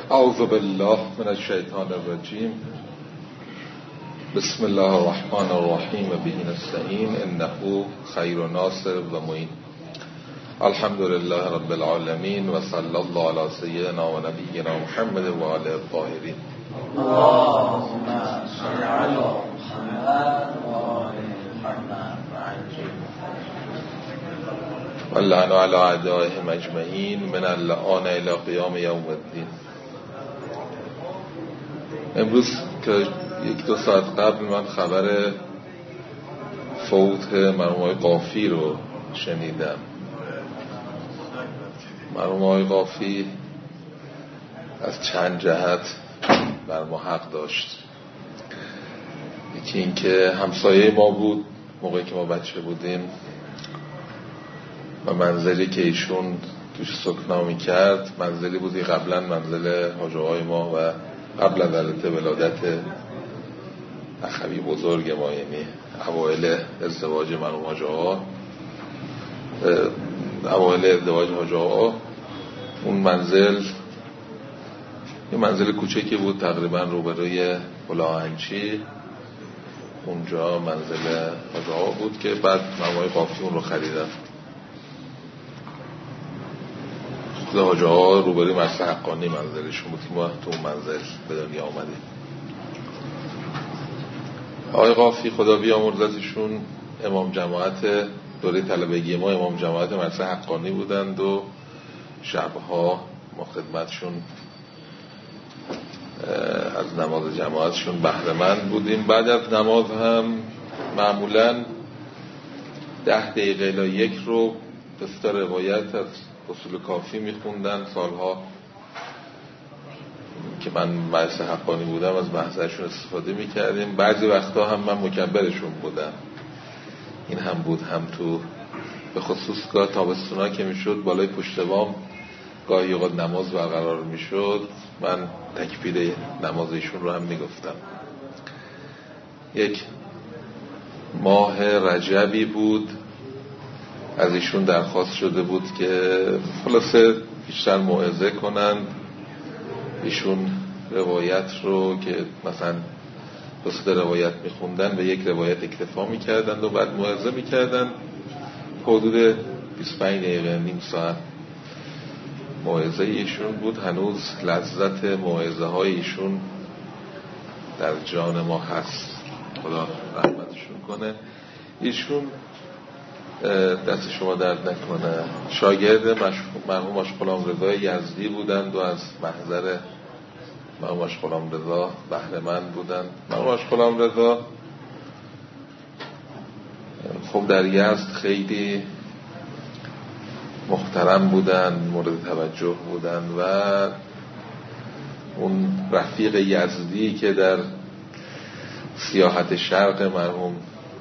اعوذ بالله من الشیطان الرجیم. بسم الله الرحمن الرحیم. به نستعین انه خیر ناصر و معین. الحمد لله رب العالمین و صلی الله علی سیدنا و نبینا محمد و آله الطاهرین. اللهم صل علی محمد و آل محمد و لعن علی اعدائهم اجمعین من الآن الی قیام یوم الدین. امروز که یک دو ساعت قبل من خبر فوت مرحوم آقای قافی رو شنیدم. مرحوم آقای قافی از چند جهت بر ما حق داشت. یکی این که همسایه ما بود موقعی که ما بچه بودیم و منزلی که ایشون توش سکنا می‌کرد منزلی بودی قبلا منزل حاج آقای ما و قبل از البته ولادت اخوی بزرگ ما، یعنی اوایل ازدواج مرحوم حاج آقا، اوایل ازدواج حاج آقا، اون منزل یه منزل کوچکی بود تقریبا روبروی بلاهنچی. اونجا منزل حاج آقا بود که بعد مرحوم آقای قافی اون رو خریدن. خود حاج آقا روبروی مسجد حقانی منزلشون بود که ما تو اون منزل به دنیا آمدیم. آقای قافی خدا بیامرزتشون امام جماعت دوره طلبگی ما، امام جماعت مسجد حقانی بودند و شبها ما خدمتشون از نماز جماعتشون بهره مند بودیم. بعد از نماز هم معمولاً 10 دقیقه الی یک رو بسته روایت از اصول کافی میخوندن. سالها که من مدرسه حقانی بودم از محضرشون استفاده میکردیم. بعضی وقتا هم من مکبرشون بودم. این هم بود، هم تو به خصوص گاه تابستونا که میشد بالای پشت بام گاهی اوقات نماز برقرار میشد، من تکبیر نماز ایشون رو هم میگفتم. یک ماه رجبی بود از ایشون درخواست شده بود که خلاصه بیشتر موعظه کنن. ایشون روایت رو که مثلا بسید روایت میخوندن به یک روایت اکتفا میکردن و بعد موعظه میکردن. حدود 25 دقیقه نیم ساعت موعظه ایشون بود. هنوز لذت موعظه های ایشون در جان ما هست، خدا رحمتشون کنه. ایشون دست شما درد نکنه. شاگرد مرحوم آش غلام رضا یزدی بودند و از محضر مرحوم آش غلام رضا بهره مند بودند. مرحوم آش غلام رضا خب در یزد خیلی محترم بودند، مورد توجه بودند و اون رفیق یزدی که در سیاحت شرق مرحوم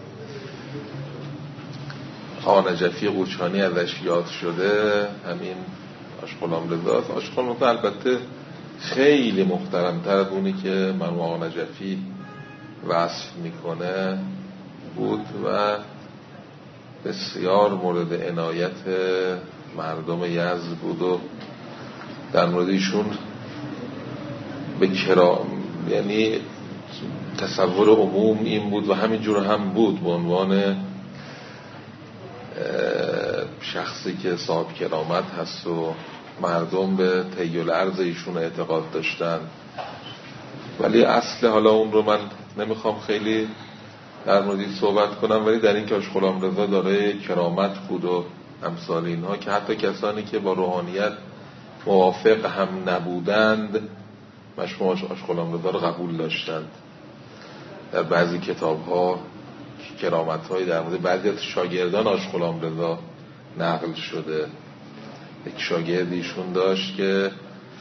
آقا نجفی قوچانی ازش یاد شده همین آش غلام رضا. آش غلام رضا البته خیلی محترم‌تر از اونی که مرحوم آقا نجفی وصف میکنه بود و بسیار مورد عنایت مردم یزد بود و در مورد ایشون به یعنی تصور عموم این بود و همینجور هم بود به عنوان شخصی که صاحب کرامت هست و مردم به طی الارض ایشون اعتقاد داشتن. ولی اصل حالا اون رو من نمیخوام خیلی در موردی صحبت کنم، ولی در این که آش غلام رضا دارای کرامت بود و امثال اینها که حتی کسانی که با روحانیت موافق هم نبودند مشموع آش غلام رضا رو قبول داشتند. در بعضی کتاب ها کرامت های در مورد بعضی از شاگردان آش غلام رضا نقل شده. یک شاگردیشون داشت که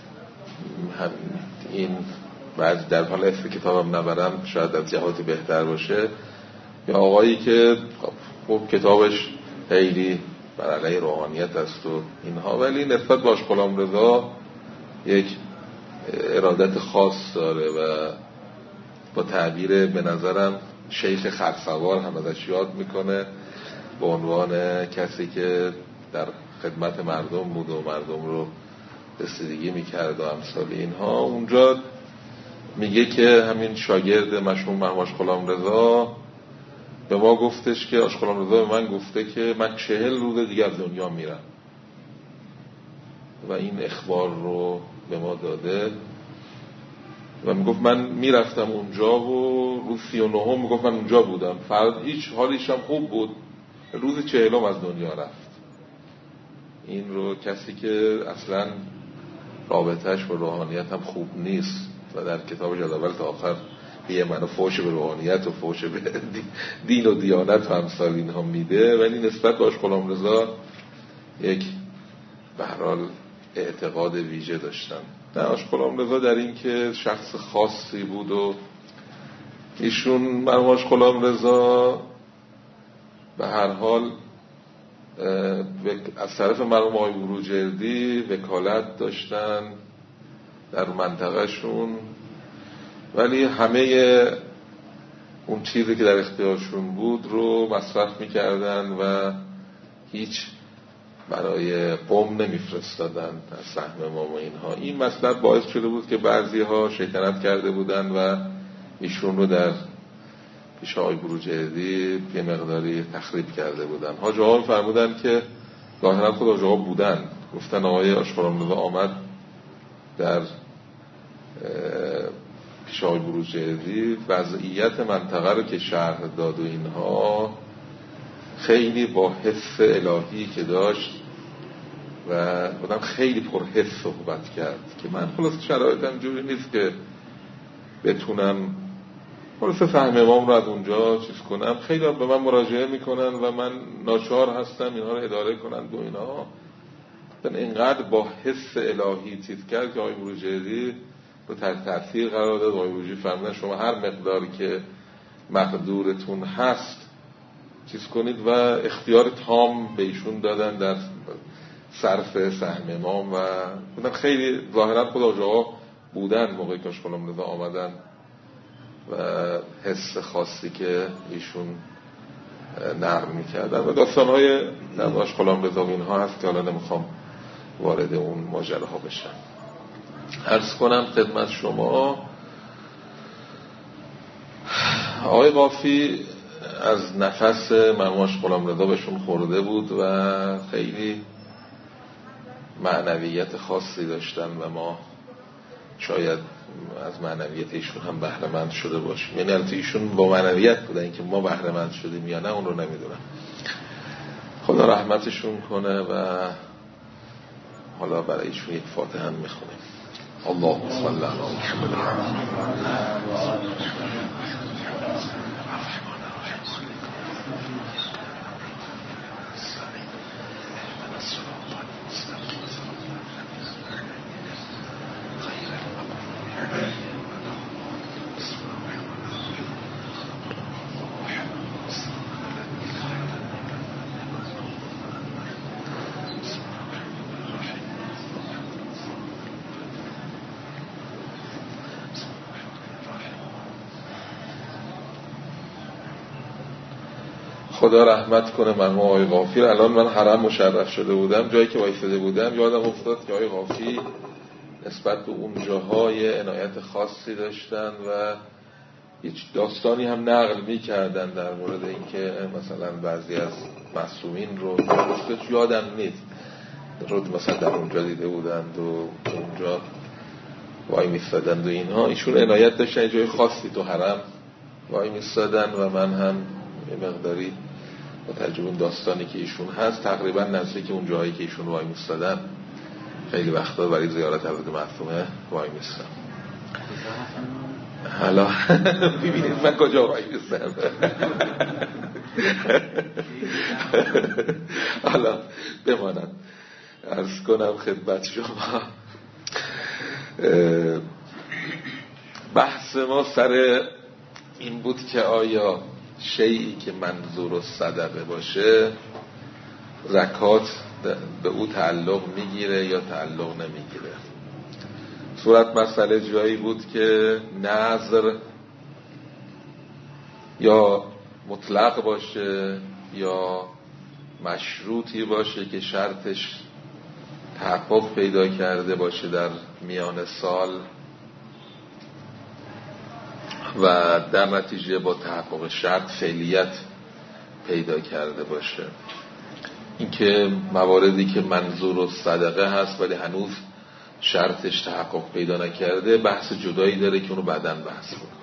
این بعضی در حال اسم کتابم نبرم شاید از جهاتی بهتر باشه، یا آقایی که خب کتابش خیلی بر علیه روحانیت است و اینها، ولی نسبت به آش غلام رضا یک ارادت خاص داره و با تعبیر به نظرم شیخ خرسوار هم ازش یاد میکنه به عنوان کسی که در خدمت مردم بود و مردم رو رسیدگی میکرد و امثال اینها. اونجا میگه که همین شاگرد مشهور مرحوم غلامرضا به ما گفتش که غلامرضا به من گفته که من 40 روز دیگه از دنیا میرم و این اخبار رو به ما داده و میگفت من میرفتم اونجا و روز 39 میگفت من اونجا بودم، فرد هیچ حالیش هم خوب بود، روز 40 از دنیا رفت. این رو کسی که اصلا رابطهش با روحانیت هم خوب نیست و در کتابش از اول تا آخر یه منو فوش به روحانیت و فوش به دین و دیانت و امثال اینها میده، ولی نسبت به غلامرضا یک به هر حال اعتقاد ویژه داشتن. غلامرضا در این که شخص خاصی بود و ایشون مرحوم غلامرضا به هر حال از طرف مرحوم آقای بروجردی وکالت داشتن در منطقه شون، ولی همه اون چیزی که در اختیارشون بود رو مصرف میکردن و هیچ برای قوم نمیفرستادن از سهم امام و اینها. این مسئله باعث شده بود که بعضی ها شیطنت کرده بودن و ایشون رو در پیش آقای بروجردی یه مقداری تخریب کرده بودن. حاج آقا فرمودن که ظاهرا خود حاج آقا بودن، گفتن آقای غلامرضا آمد در پیش آقای بروجردی وضعیت منطقه رو که شرح داد و اینها، خیلی با حس الهی که داشت و آدم خیلی پر حس صحبت کرد که من خلاص شرایطم جوری نیست که بتونم خلاص فهم امام رو از اونجا چیز کنم. خیلی به من مراجعه میکنن و من ناچار هستم اینها رو اداره کنن و اینها. اینقدر با حس الهی چیز کرد که آقای بروجردی رو تحت تاثیر قرار داد. آقای بروجردی فرمودن شما هر مقداری که مقدورتون هست چیز کنید و اختیار تام به ایشون دادن در صرف سهم امام و بودن. خیلی ظاهرا خود آقا بودن موقعی که غلامرضا آمدن و حس خاصی که ایشون نقل میکردن و داستانهای نواش غلامرضا و اینها هست که حالا نمیخوام وارد اون ماجراها بشم. عرض کنم خدمت شما آقای قافی از نفس مرحوم غلامرضا بهشون خورده بود و خیلی معنویت خاصی داشتن و ما شاید از معنویت ایشون هم بهره مند شده باشیم. یعنی البته ایشون با معنویت بودن، این که ما بهره مند شدیم یا نه اون رو نمیدونم. خدا رحمتشون کنه و حالا برای ایشون یک فاتحه هم میخونیم. اللهم صل علی محمد. خدا رحمت کنه مرحوم آقای قافی. الان من حرم مشرف شده بودم، جایی که وایساده بودم یادم افتاد که آقای قافی نسبت به اون جاهای عنایت خاصی داشتن و هیچ داستانی هم نقل می‌کردن در مورد اینکه مثلا بعضی از معصومین رو یادم نیست رو مثلا در اونجا دیده بودند و اونجا وای میستادند و اینها. ایشون عنایت داشتن یه جای خاصی تو حرم وای میستادن و من هم یه مقداری با تجربه داستانی که ایشون هست تقریبا نزدیک اون جایی که ایشون وای میستادن خیلی وقتا برای زیارت حضرت معصومه وای میستم. حالا ببینید من کجا وای میستم. حالا بمانم عرض کنم خدمت شما بحث ما سر این بود که آیا شیئی که منظور و صدقه باشه زکات به او تعلق میگیره یا تعلق نمیگیره. صورت مسئله جایی بود که نذر یا مطلق باشه یا مشروطی باشه که شرطش تحقق پیدا کرده باشه در میان سال و در نتیجه با تحقق شرط فعلیت پیدا کرده باشه. اینکه مواردی که منظور و صدقه هست ولی هنوز شرطش تحقق پیدا نکرده بحث جدایی داره که اونو بعداً بحث میکنه.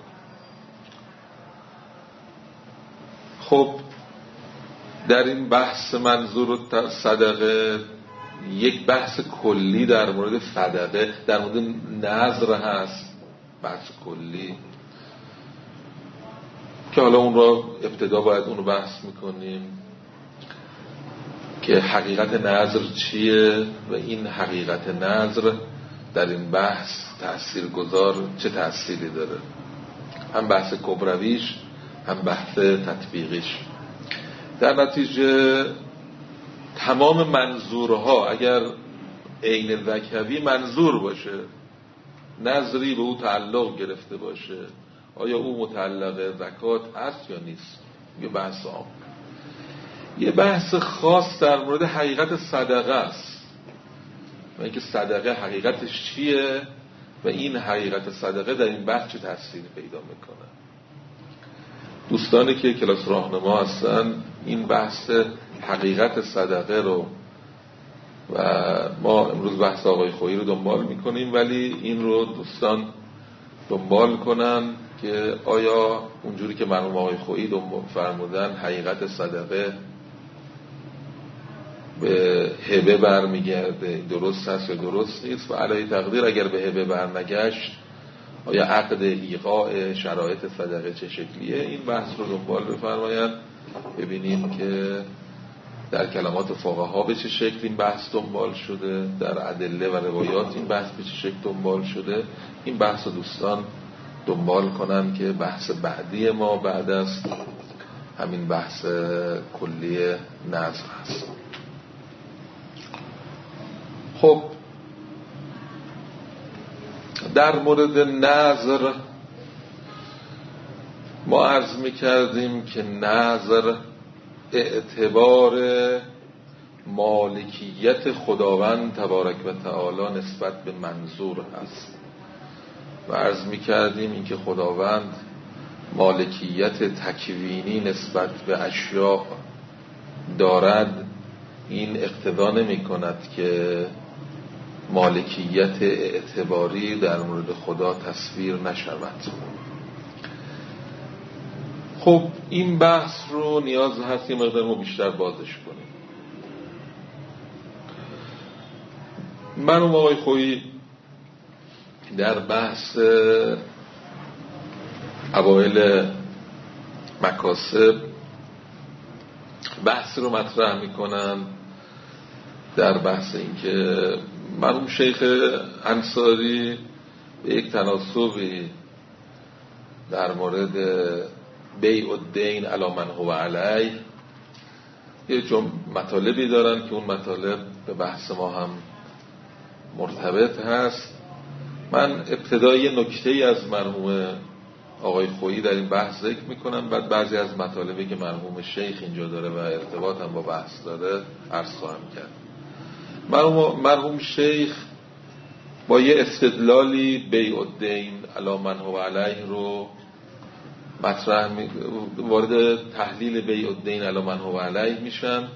خب در این بحث منظور و صدقه یک بحث کلی در مورد صدقه، در مورد نذر هست، بحث کلی که حالا اون رو ابتدا باید اون رو بحث میکنیم که حقیقت نذر چیه و این حقیقت نذر در این بحث تأثیرگذار چه تأثیری داره، هم بحث کبرویش هم بحث تطبیقیش. در نتیجه تمام منظورها اگر عین ذکوی منظور باشه، نظری به او تعلق گرفته باشه، آیا او متعلق زکات است یا نیست، یه بحث عام. یه بحث خاص در مورد حقیقت صدقه است و اینکه صدقه حقیقتش چیه و این حقیقت صدقه در این بحث چه تأثیری پیدا میکنه. دوستانی که کلاس راهنما هستن این بحث حقیقت صدقه رو و ما امروز بحث آقای خویی رو دنبال میکنیم، ولی این رو دوستان دنبال کنن که آیا اونجوری که مرحوم آقای خویی فرمودن حقیقت صدقه به هبه برمیگرده، درست هست یا درست نیست، و علی تقدیر اگر به هبه برنگشت آیا عقد ایقاع شرایط صدقه چه شکلیه. این بحث رو دنبال بفرمایند ببینیم که در کلمات فقها به چه شکل این بحث دنبال شده، در ادله و روایات این بحث به چه شکل دنبال شده. این بحث رو دوستان دنبال کنن که بحث بعدی ما بعد از همین بحث کلی نذر هست. خب در مورد نذر ما عرض می‌کردیم که نذر اعتبار مالکیت خداوند تبارک و تعالی نسبت به منظور هست و عرض می‌کردیم اینکه خداوند مالکیت تکوینی نسبت به اشیاء دارد. این اقتضا نمی‌کند که مالکیت اعتباری در مورد خدا تصویر نشود. خب این بحث رو نیاز هست یه مقدار ما بیشتر بازش کنیم. مرحوم آقای خویی در بحث اوایل مکاسب بحث رو مطرح میکنن در بحث این که مرحوم شیخ انصاری به یک تناسبی در مورد بیع الدین علی من هو علیه یه مطالبی دارن که اون مطالب به بحث ما هم مرتبط هست. من ابتدای یه نکته‌ای از مرحوم آقای خویی در این بحث ذکر میکنم، بعد بعضی از مطالبی که مرحوم شیخ اینجا داره و ارتباط هم با بحث داره عرض خواهم کرد. مرحوم شیخ با یه استدلالی بیع الدین علی من هو علیه رو مطرح وارد تحلیل بیع الدین علی من هو علیه میشن.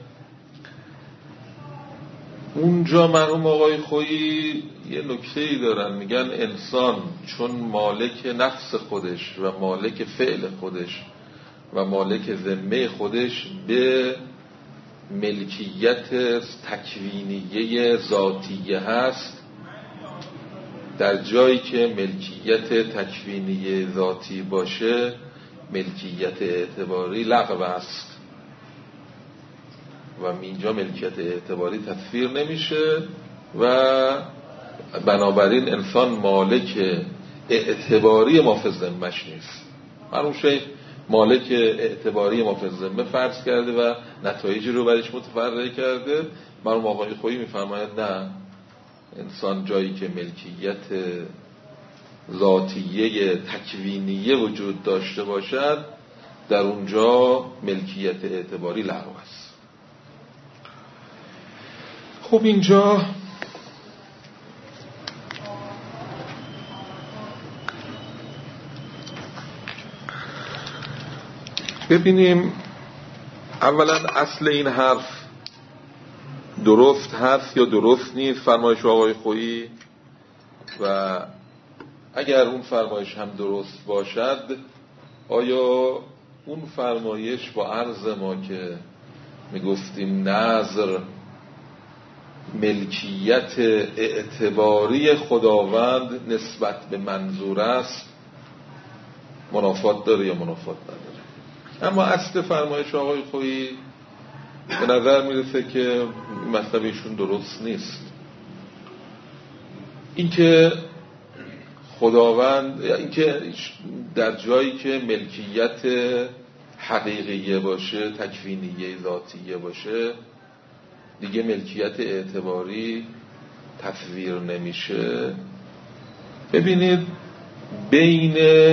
اونجا مرحوم آقای خویی یه نکته‌ای دارن، میگن انسان چون مالک نفس خودش و مالک فعل خودش و مالک ذمه خودش به ملکیت تکوینیه ذاتیه هست، در جایی که ملکیت تکوینیه ذاتی باشه ملکیت اعتباری لغو است و اینجا ملکیت اعتباری تصویر نمیشه و بنابراین انسان مالک اعتباری ما فی ذمه‌اش نیست. مرحوم شیخ مالک اعتباری ما فی ذمه فرض کرده و نتایجی رو برش متفرع کرده. مرحوم آقای خویی میفرماید نه، انسان جایی که ملکیت ذاتیه تکوینیه وجود داشته باشد در اونجا ملکیت اعتباری لغو است. خب اینجا ببینیم اولا اصل این حرف درست هست یا درست نیست، فرمایش آقای خویی، و اگر اون فرمایش هم درست باشد آیا اون فرمایش با عرض ما که میگفتیم نظر ملکیت اعتباری خداوند نسبت به منظور است منافات داره یا منافات نداره؟ اما اصل فرمایش آقای خویی به نظر میرسه که مطلب ایشون درست نیست. اینکه خداوند، اینکه در جایی که ملکیت حقیقیه باشه، تکوینیه ذاتیه باشه، دیگه ملکیت اعتباری تصویر نمیشه. ببینید بین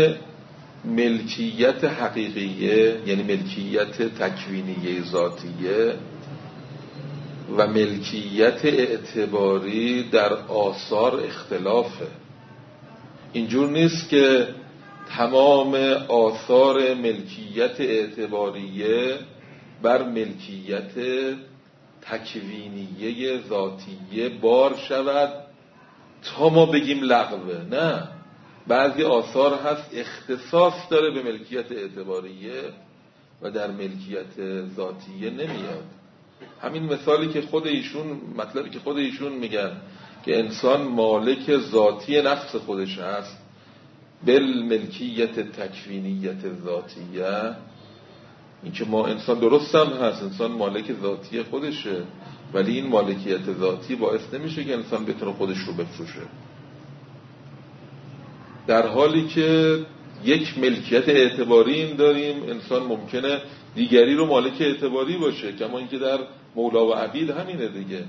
ملکیت حقیقیه یعنی ملکیت تکوینیه ذاتیه و ملکیت اعتباری در آثار اختلافه. اینجور نیست که تمام آثار ملکیت اعتباریه بر ملکیت تکوینیه ذاتیه بار شود تا ما بگیم لغوه. نه، بعضی آثار هست اختصاص داره به ملکیت اعتباریه و در ملکیت ذاتیه نمیاد. همین مثالی که خود ایشون، مطلبی که خود ایشون میگن که انسان مالک ذاتی نفس خودش هست بالملکیت تکوینیت ذاتیه، این که ما انسان درست هم هست، انسان مالک ذاتی خودشه، ولی این مالکیت ذاتی باعث نمیشه که انسان بتونه خودش رو بفروشه، در حالی که یک ملکیت اعتباری این داریم. انسان ممکنه دیگری رو مالک اعتباری باشه، کما اینکه در مولا و عبید همینه دیگه.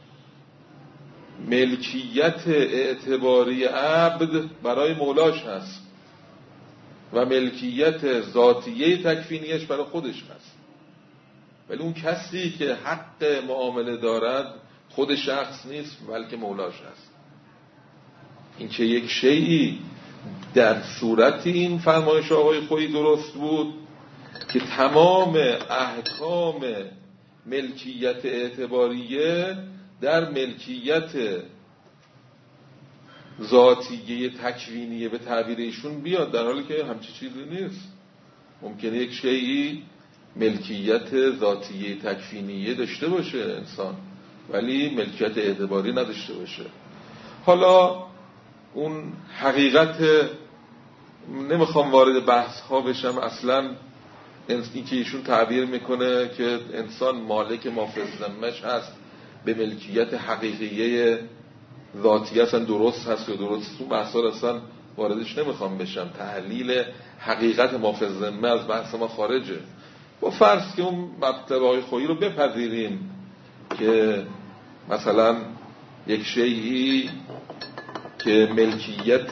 ملکیت اعتباری عبد برای مولاش هست و ملکیت ذاتیه تکوینیش برای خودش هست، ولی اون کسی که حق معامله دارد خود شخص نیست بلکه مولاش هست. این که یک شیئی در صورت این فرمایش آقای خویی درست بود که تمام احکام ملکیت اعتباریه در ملکیت ذاتیه تکوینیه به تعبیر ایشون بیاد، در حالی که همچی چیزی نیست. ممکنه یک شیئی ملکیت ذاتیه تکوینیه داشته باشه انسان ولی ملکیت اعتباری نداشته باشه. حالا اون حقیقت نمیخوام وارد بحث ها بشم. اصلا این که ایشون تعبیر میکنه که انسان مالک ما فی ذمه‌اش هست به ملکیت حقیقیه ذاتی اصلا درست هست یا درست، اون بحثا اصلا واردش نمیخوام بشم. تحلیل حقیقت ما فی ذمه از بحث ما خارجه. با فرض که اون مطلب آقای خویی رو بپذیریم که مثلا یک شیئی که ملکیت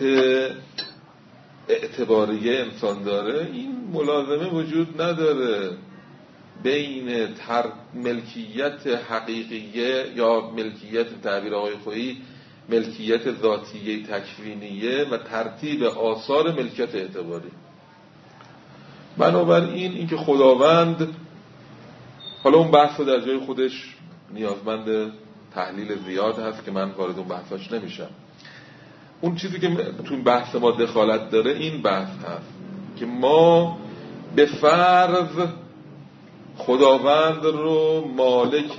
اعتباریه انسان داره، این ملازمه وجود نداره بین ملکیت حقیقیه یا ملکیت تعبیر آقای خویی ملکیت ذاتیه تکوینیه و ترتیب آثار ملکیت اعتباری. بنابراین اینکه خداوند، حالا اون بحث در جای خودش نیازمند تحلیل زیاد هست که من وارد اون بحثاش نمیشم. اون چیزی که تو بحث ما دخالت داره این بحث هست که ما به فرض خداوند رو مالک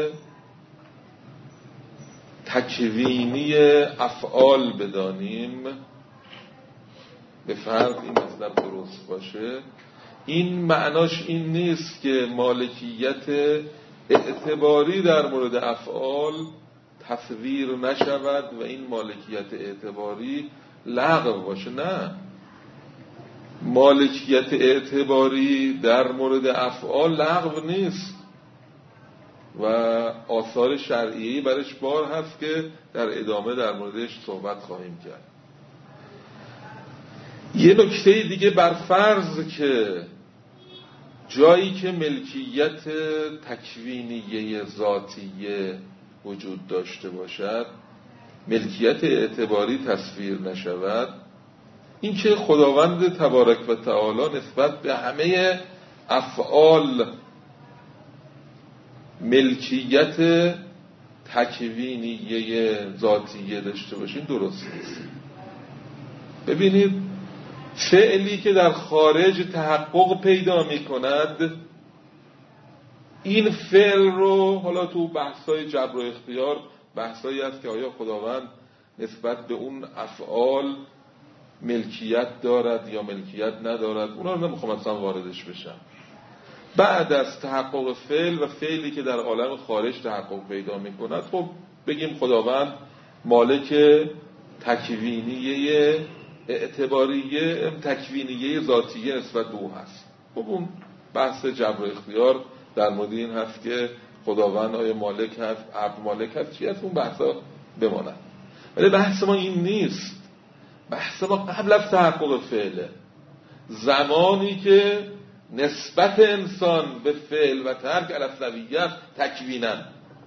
تکوینی افعال بدانیم، به فرض این مطلب درست باشه، این معناش این نیست که مالکیت اعتباری در مورد افعال تصویر نشود و این مالکیت اعتباری لغو باشه. نه، مالکیت اعتباری در مورد افعال لغو نیست و آثار شرعیه‌ای برش بار هست که در ادامه در موردش صحبت خواهیم کرد. یه نکته دیگه، بر فرض که جایی که ملکیت تکوینیه ذاتیه وجود داشته باشد ملکیت اعتباری تصویر نشود، این که خداوند تبارک و تعالی نسبت به همه افعال ملکیت تکوینیه ذاتیه داشته باشین درست نیست. ببینید فعلی که در خارج تحقق پیدا می کند، این فعل رو حالا تو بحث‌های جبر و اختیار بحثایی هست که آیا خداوند نسبت به اون افعال ملکیت دارد یا ملکیت ندارد، اونا رو نمیخوام اصلا واردش بشم. بعد از تحقق فعل و فعلی که در عالم خارج تحقق پیدا می کند، خب بگیم خداوند مالک تکوینیه اعتباریه تکوینیه ذاتیه نسبت به او هست. خب اون بحث جبر و اختیار در مورد این هست که خداوند آیا مالک هست، عبد مالک هست، چی هست، اون بحثا بماند. ولی بحث ما این نیست. بحث ما قبل از تحقق فعله، زمانی که نسبت انسان به فعل و ترک الاصلیت تکوینن،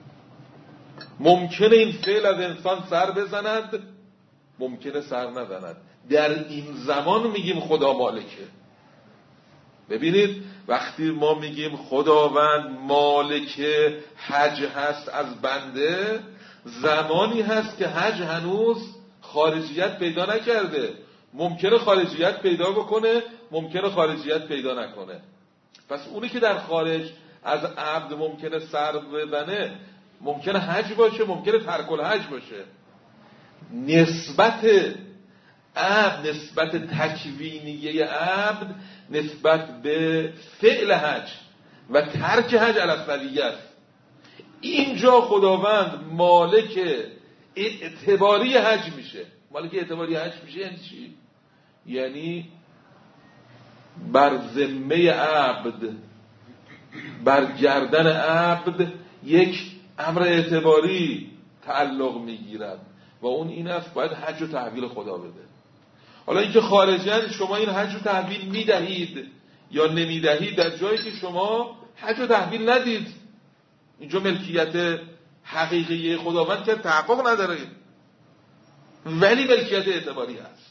ممکنه این فعل از انسان سر بزند، ممکنه سر نزند. در این زمان میگیم خدا مالکه. ببینید وقتی ما میگیم خداوند مالک حج هست از بنده، زمانی هست که حج هنوز خارجیت پیدا نکرده. ممکنه خارجیت پیدا بکنه، ممکنه خارجیت پیدا نکنه. پس اونی که در خارج از عبد ممکنه سر بزنه، ممکنه حج باشه، ممکنه ترک الحج باشه. نسبت عبد، نسبت تکوینیه عبد نسبت به فعل حج و ترک حج الاصلیت. اینجا خداوند مالک اعتباری حج میشه. مالک اعتباری حج میشه یعنی چی؟ یعنی بر ذمه عبد، بر گردن عبد یک امر اعتباری تعلق میگیرد و اون این است باید حج و تحویل خدا بده. حالا اینکه خارجاً شما این حج و تحویل میدهید یا نمیدهید، در جایی که شما حج و تحویل ندید، اینجا ملکیت حقیقی خداوند که تحقق نداره، ولی ملکیت اعتباری هست.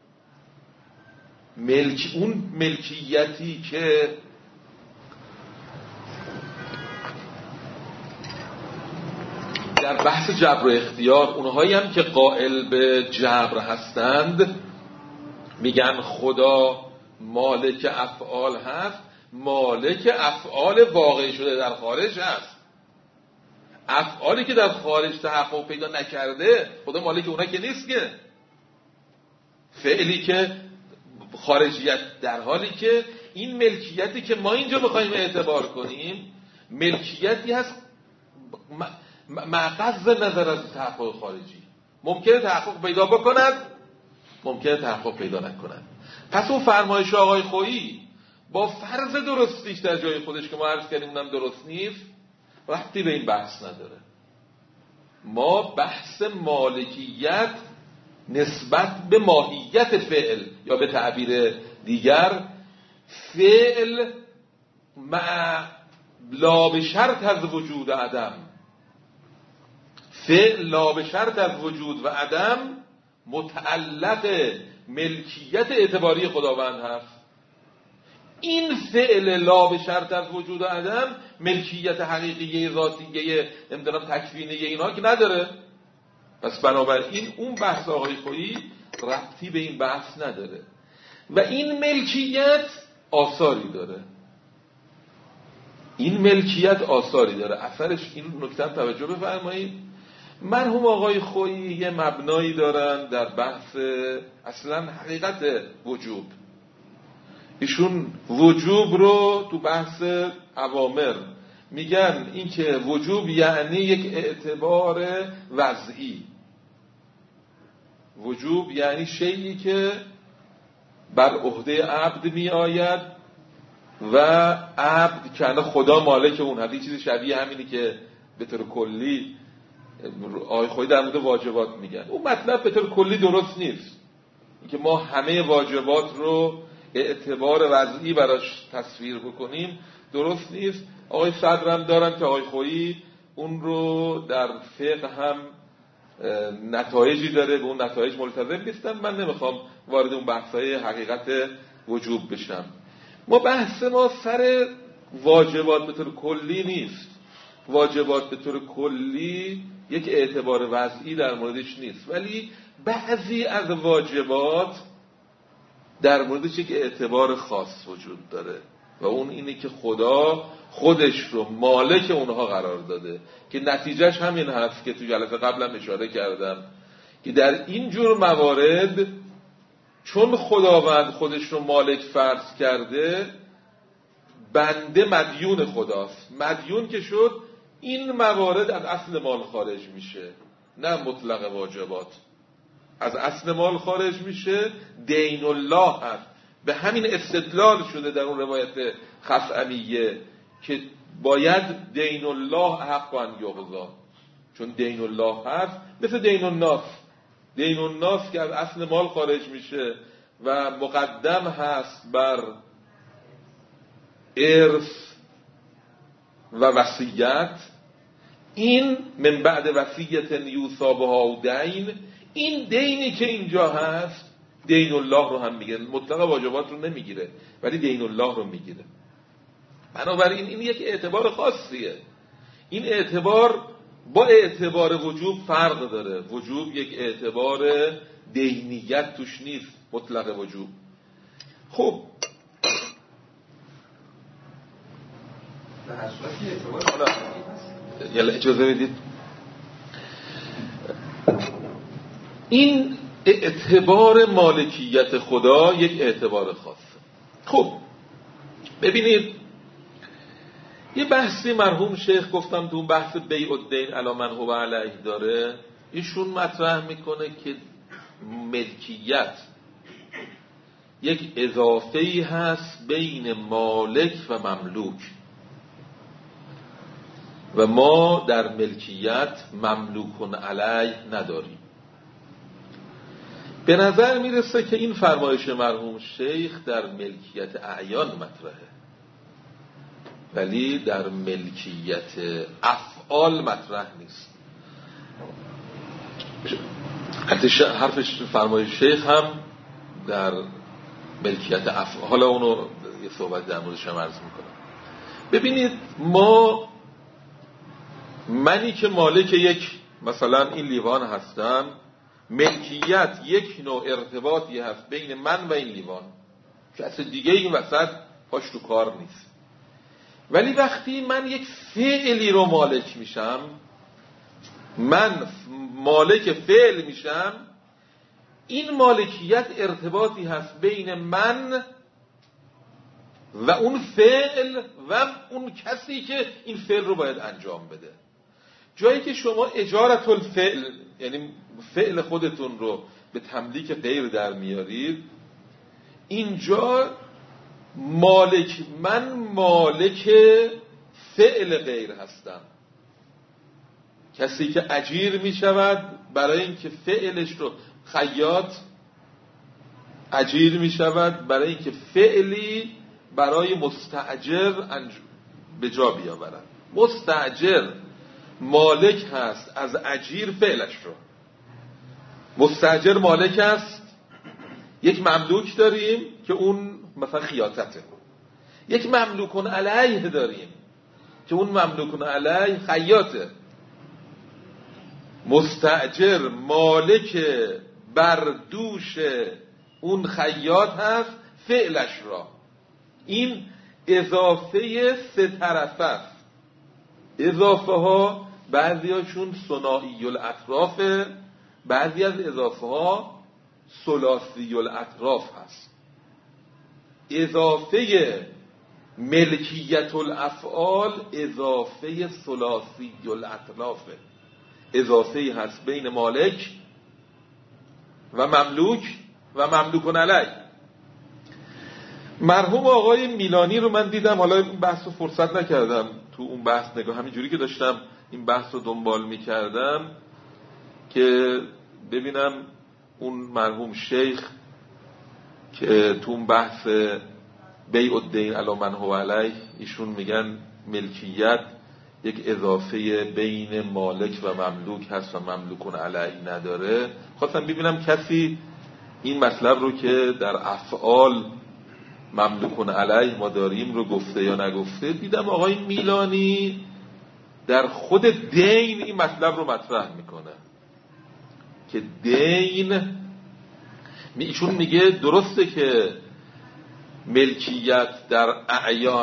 اون ملکیتی که در بحث جبر و اختیار اونهایی هم که قائل به جبر هستند میگن خدا مالک افعال هست، مالک افعال واقع شده در خارج هست. افعالی که در خارج تحقق پیدا نکرده خدا مالک اونها که نیست. که فعلی که خارجیت، در حالی که این ملکیتی که ما اینجا بخوایم اعتبار کنیم ملکیتی هست مغض نظر از تحقق خارجی. ممکنه تحقق پیدا بکند، ممکنه تحقق پیدا نکند. پس اون فرمایش آقای خویی با فرض درستیش در جای خودش که ما عرض کردیم اونم درست نیست، ربطی به این بحث نداره. ما بحث مالکیت نسبت به ماهیت فعل، یا به تعبیر دیگر فعل لا به شرط از وجود عدم، فعل لا به شرط از وجود و عدم متعلق ملکیت اعتباری خداوند هست. این فعل لا به شرط از وجود و عدم ملکیت حقیقیه ذاتیه نمیدونم تکوینیه اینا که نداره. پس بنابراین اون بحث آقای خویی ربطی به این بحث نداره و این ملکیت آثاری داره. این ملکیت آثاری داره. اثرش این نکته توجه بفرمایید. مرحوم آقای خویی یه مبنایی دارن در بحث اصلا حقیقت وجوب. ایشون وجوب رو تو بحث اوامر میگن این که وجوب یعنی یک اعتبار وضعی. وجوب یعنی شیئی که بر عهده عبد می آید و عبد که خدا مالک اون هست. چیزی شبیه همینی که به طور کلی آقای خویی در مورد واجبات میگن. اون مطلب به طور کلی درست نیست، اینکه ما همه واجبات رو اعتبار وضعی براش تصویر بکنیم درست نیست. آقای صدرم دارن که آقای خویی اون رو در فقه هم نتایجی داره، به اون نتایج ملتزم نیستن. من نمیخوام وارد اون بحثای حقیقت وجوب بشم. ما بحث ما سر واجبات به طور کلی نیست. واجبات به طور کلی یک اعتبار وضعی در موردش نیست، ولی بعضی از واجبات در موردش یک اعتبار خاص وجود داره و اون اینه که خدا خودش رو مالک اونها قرار داده، که نتیجهش همین هست که تو جلسه قبلم اشاره کردم که در این جور موارد چون خداوند خودش رو مالک فرض کرده، بنده مدیون خداست. مدیون که شد، این موارد از اصل مال خارج میشه، نه مطلق واجبات. از اصل مال خارج میشه، دین الله هست. به همین استدلال شده در اون روایت خثعمیه که باید دین الله حق ان یقضا، چون دین الله هست مثل دین الناس. دین الناس که از اصل مال خارج میشه و مقدم هست بر ارث و وصیت، این من بعد وصیت یوصی بها دین، این دینی که اینجا هست دین الله رو هم میگیره، مطلق واجبات رو نمیگیره ولی دین الله رو میگیره. بنابراین این یک اعتبار خاصیه. این اعتبار با اعتبار وجوب فرق داره. وجوب یک اعتبار دینیت توش نیست، مطلق وجوب. خب یلا اجازه بدید. این اعتبار مالکیت خدا یک اعتبار خاصه. خب ببینید، یه بحثی مرحوم شیخ گفتم تو بحث بیع الدین علی من هو علیه داره، ایشون مطرح میکنه که ملکیت یک اضافه‌ای هست بین مالک و مملوک و ما در ملکیت مملوکون علیه نداریم. به نظر میرسه که این فرمایش مرحوم شیخ در ملکیت اعیان مطرحه، ولی در ملکیت افعال مطرح نیست. حرفش فرمایش شیخ هم در ملکیت افعال، حالا اونو یه صحبت در موردش هم عرض میکنم. ببینید، منی که مالک یک مثلا این لیوان هستم، ملکیت یک نوع ارتباطی هست بین من و این لیوان، کس دیگه این وسط پاش تو کار نیست. ولی وقتی من یک فعلی رو مالک میشم، من مالک فعل میشم، این مالکیت ارتباطی هست بین من و اون فعل و اون کسی که این فعل رو باید انجام بده. جایی که شما اجارت الفعل، یعنی فعل خودتون رو به تملیک غیر در میارید، اینجا من مالک فعل غیر هستم. کسی که اجیر می شود برای اینکه فعلش رو، خیاط اجیر می شود برای اینکه فعلی برای مستاجر به جا بیاورد. مستاجر مالک هست از اجیر فعلش رو. مستاجر مالک است. یک مملوک داریم که اون مثلا خیاطته. یک مملوکون علیه داریم که اون مملوکون علیه خیاطه. مستاجر مالک بر دوش اون خیاط هست فعلش را. این اضافه سه طرفه است. اضافه ها بعضی هاشون ثنایی الاطرافه، بعضی از اضافه ها ثلاثی الاطراف هست. اضافه ملکیت الافعال اضافه ثلاثی الاطرافه، اضافه هست بین مالک و مملوک و مملوکون علیه. مرحوم آقای میلانی رو من دیدم، حالا این بحث رو فرصت نکردم تو اون بحث نگاه، همینجوری که داشتم این بحث رو دنبال میکردم که ببینم اون مرحوم شیخ که تو اون بحث بیع الدین علی من هو علیه ایشون میگن ملکیت یک اضافه بین مالک و مملوک هست و مملوکون علیه نداره. خواستم ببینم کسی این مطلب رو که در افعال مملوکون علیه ما داریم رو گفته یا نگفته، دیدم آقای میلانی در خود دین این مطلب رو مطرح میکنه که دین، ایشون میگه درسته که ملکیت در اعیان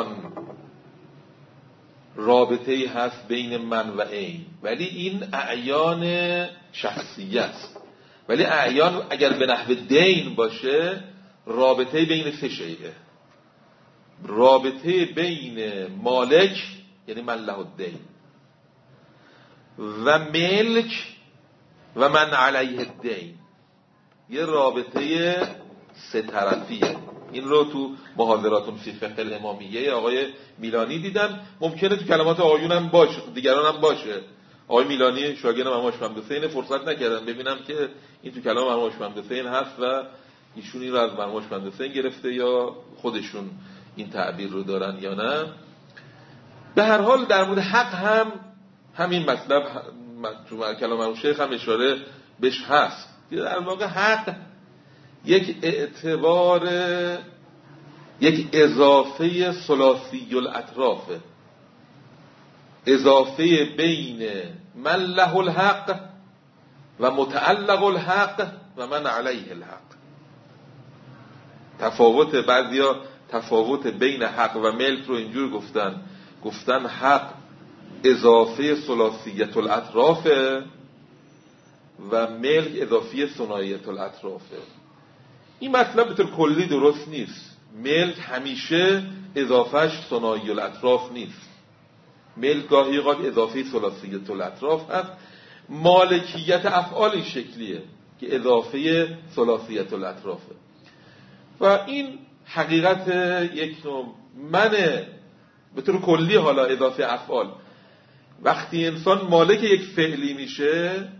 رابطه‌ای هست بین من و عین، ولی این اعیان شخصی است. ولی اعیان اگر به نحو دین باشه رابطه بین سه شیئه. رابطه بین مالک یعنی من له الدین و ملک و من علیه الدین، یه رابطه سه طرفیه. این رو تو محاضراتون فی فقه الامامیه آقای میلانی دیدم. ممکنه تو کلمات آقایون هم باشه، دیگران هم باشه. آقای میلانی شاگرد مرحوم محمد حسین فرصت نکردم ببینم که این تو کلام مرحوم محمد حسین هست و ایشون این رو از مرحوم محمد حسین گرفته یا خودشون این تعبیر رو دارن یا نه. به هر حال در مورد حق هم همین مطلب تو کلام مرحوم شیخ هم اشاره بهش هست. در واقع حق یک اعتبار، یک اضافه ثلاثی الاطرافه، اضافه بین من له الحق و متعلق الحق و من علیه الحق. تفاوت بعضیا تفاوت بین حق و ملک رو اینجور گفتن حق اضافه ثلاثیت الاطرافه و ملک اضافه ثنائیت الاطرافه. این مطلب به طور کلی درست نیست. ملک همیشه اضافهش ثنایی الاطراف نیست. ملک گاهی اوقات اضافه ثلاثیت الاطراف هست. مالکیت افعال این شکلیه که اضافه ثلاثیت الاطرافه و این حقیقت یک نوع منه به طور کلی. حالا اضافه افعال وقتی انسان مالک یک فعلی میشه،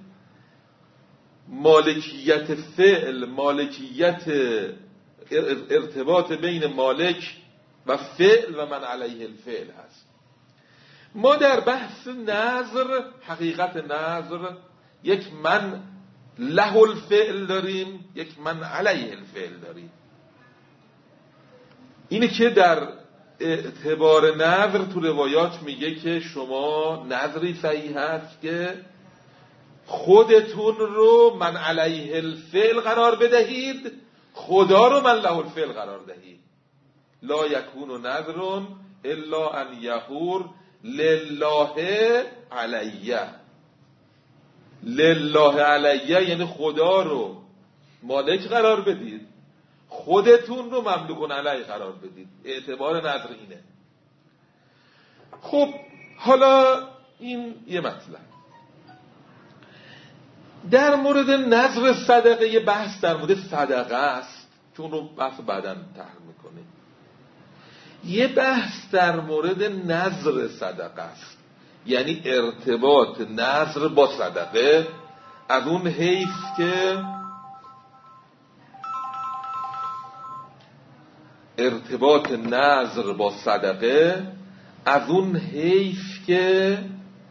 مالکیت فعل، مالکیت ارتباط بین مالک و فعل و من علیه الفعل هست. ما در بحث نظر، حقیقت نظر، یک من له الفعل داریم، یک من علیه الفعل داریم. اینه که در اعتبار نظر تو روایات میگه که شما نظری صحیح هست که خودتون رو من علیه الفعل قرار بدهید، خدا رو من له الفعل قرار دهید. لا یکون نظر الا ان یقول لله علیه. لله علیه یعنی خدا رو مالک قرار بدید، خودتون رو مملوکون علیه قرار بدید. اعتبار نظر اینه. خب حالا این یه مطلب. در مورد نظر صدقه یه بحث در مورد صدقه است که اون رو بحث بعداً طرح میکنه. یه بحث در مورد نظر صدقه است، یعنی ارتباط نظر با صدقه، از اون حیث که ارتباط نظر با صدقه از اون حیث که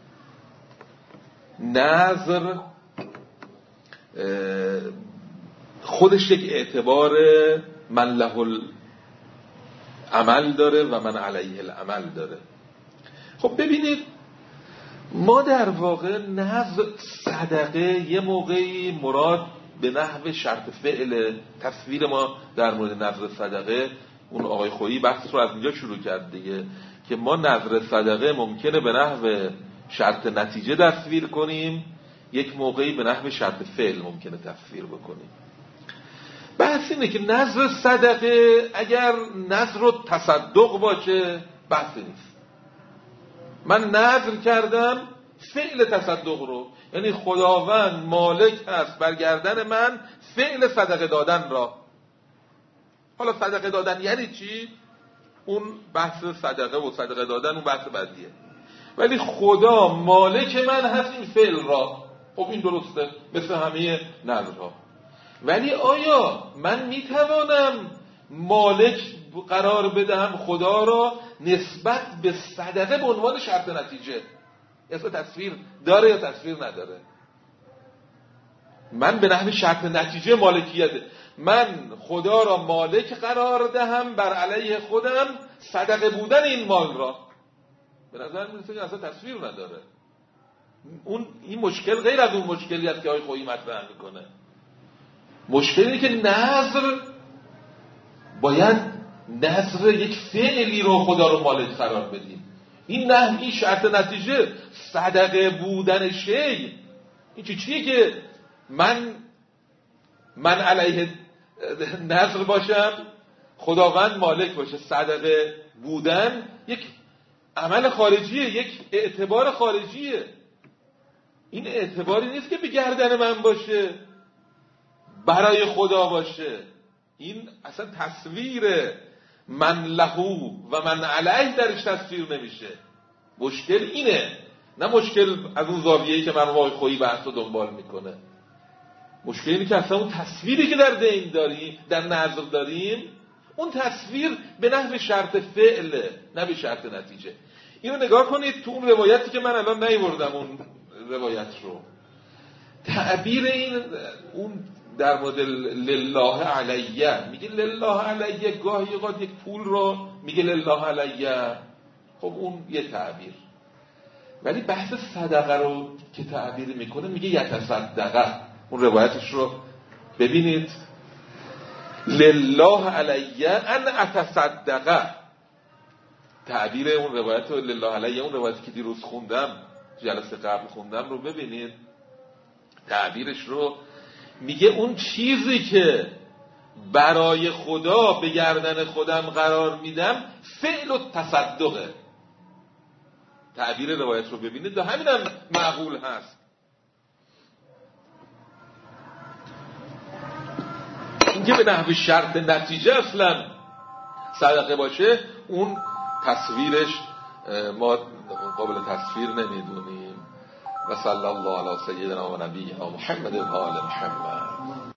نظر خودش یک اعتبار من له العمل داره و من علیه العمل داره. خب ببینید ما در واقع نظر صدقه یه موقعی مراد به نحو شرط فعل. تصویر ما در مورد نظر صدقه، اون آقای خویی بحث رو از اینجا شروع کرد دیگه، که ما نظر صدقه ممکنه به نحو شرط نتیجه تصویر کنیم، یک موقعی به نحو شرط فعل ممکنه تصویر بکنیم. بحث اینه که نظر صدقه اگر نظر و تصدق باشه بحث نیست. من نظر کردم فعل تصدق رو، یعنی خداوند مالک است بر گردن من فعل صدقه دادن را. حالا صدقه دادن یعنی چی؟ اون بحث صدقه و صدقه دادن اون بحث بعدیه. ولی خدا مالک من هست این فعل را. خب این درسته مثل همه نظرها. ولی آیا من میتوانم مالک قرار بدهم خدا را نسبت به صدقه به عنوان شرط نتیجه؟ اصلا تصویر داره یا تصویر نداره؟ من به نحو شرط نتیجه مالکیته. من خدا را مالک قرار دهم بر علیه خودم صدقه بودن این مال را. به نظر میرسه که اصلا تصویر نداره. این مشکل غیر از اون مشکلی است که آقای خویی مطرح میکنه. مشکل اینه که نظر باید نظر یک فعلی رو خدا رو مالک قرار بدیم. این شرط نتیجه صدقه بودن شی. این چیه که من علیه نظر باشم، خداوند مالک باشه. صدقه بودن یک عمل خارجیه، یک اعتبار خارجیه. این اعتباری نیست که به گردن من باشه، برای خدا باشه. این اصلا تصویر من لهو و من علیه درش تصویر نمیشه. مشکل اینه، نه مشکل از اون زاویه‌ای که مرحوم آقای خویی بحث رو دنبال میکنه. مشکل اینه که اصلا اون تصویری که در دین داریم، در نظر داریم، اون تصویر به نحو شرط فعله، نه به شرط نتیجه. اینو نگاه کنید تو اون روایتی که من الان نیاوردم، اون روایت رو، تعبیر اون در مورد لله علیه، میگه لله علیه، گاهی اوقات یک پول رو میگه لله علیه. خب اون یه تعبیر. ولی بحث صدقه رو که تعبیر میکنه میگه یتصدقه. اون روایتش رو ببینید، لله علیه ان اتصدقه. تعبیر اون روایت لله علیه، اون روایتی که دیروز خوندم، جلسه قبل خوندم رو ببینید. تعبیرش رو میگه اون چیزی که برای خدا به گردن خودم قرار میدم فعل و تصدقه. تعبیر روایت رو ببینید و همینم معقول هست. اینکه به نحو شرط نتیجه اصلا صدقه باشه، اون تصویرش ما قابل تصویر نمیدونیم. و صلی الله علی سیدنا و نبینا محمد و آل محمد.